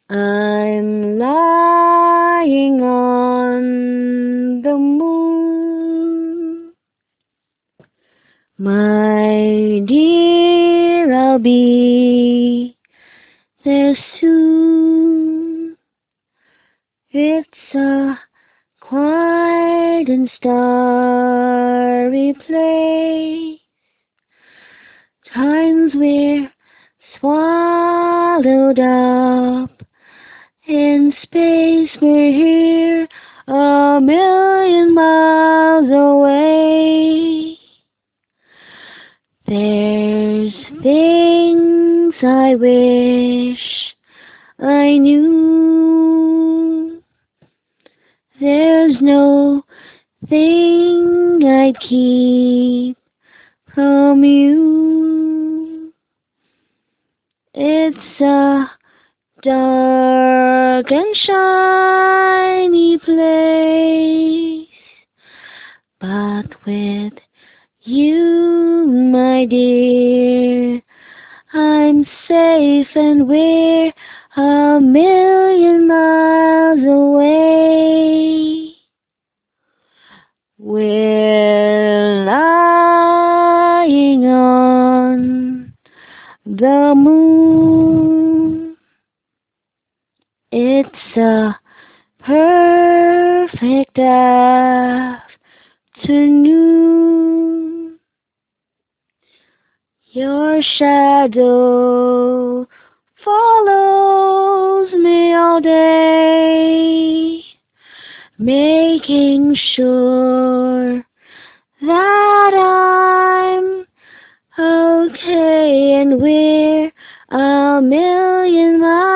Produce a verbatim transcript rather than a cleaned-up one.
I'm lying on the moon. My dear, I'll be there soon. It's a quiet and starry place. Times we're swallowed up in space, we're here a million miles away. There's things I wish I knew. There's no thing I'd keep from you. It's a dark and shiny place, but with you, my dear, I'm safe and we're a million miles away. We're lying on the moon. It's a perfect afternoon. Your shadow follows me all day, making sure that I'm okay, and we're a million miles